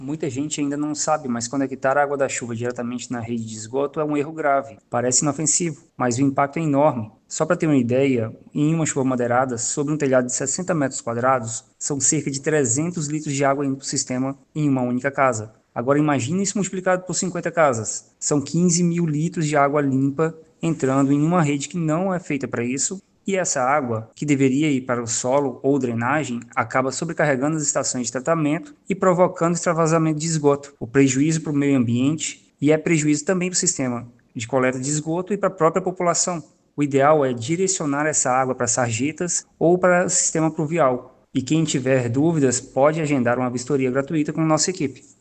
Muita gente ainda não sabe, mas conectar a água da chuva diretamente na rede de esgoto é um erro grave. Parece inofensivo, mas o impacto é enorme. Só para ter uma ideia, em uma chuva moderada, sobre um telhado de 60 metros quadrados, são cerca de 300 litros de água indo para o sistema em uma única casa. Agora imagine isso multiplicado por 50 casas. São 15 mil litros de água limpa entrando em uma rede que não é feita para isso, e essa água, que deveria ir para o solo ou drenagem, acaba sobrecarregando as estações de tratamento e provocando extravasamento de esgoto, o prejuízo para o meio ambiente e é prejuízo também para o sistema de coleta de esgoto e para a própria população. O ideal é direcionar essa água para sarjetas ou para o sistema pluvial. E quem tiver dúvidas pode agendar uma vistoria gratuita com nossa equipe.